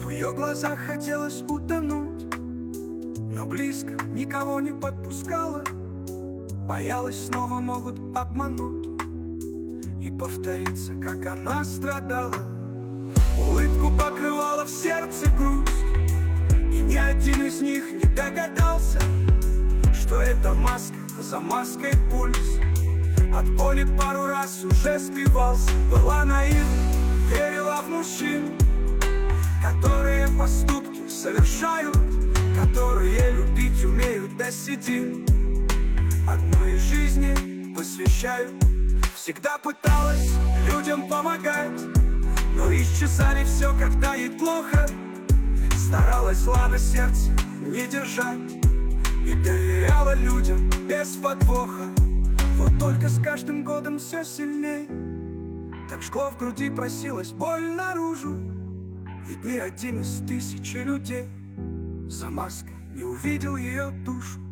В ее глазах хотелось утонуть, но близко никого не подпускала. Боялась, снова могут обмануть и повториться, как она страдала. Улыбку покрывала в сердце грусть, и ни один из них не догадался, что это маска за маской пульс. От боли пару раз уже сбивался. Была наивна, верила в мужчин, которые поступки совершают, которые любить умеют до седин. Одной жизни посвящаю. Всегда пыталась людям помогать, но исчезали все, когда ей плохо. Старалась зла на сердце не держать и доверяла людям без подвоха. Вот только с каждым годом все сильней так жгло в груди, просилась боль наружу. Ведь ни один из тысячи людей за маской не увидел ее душу.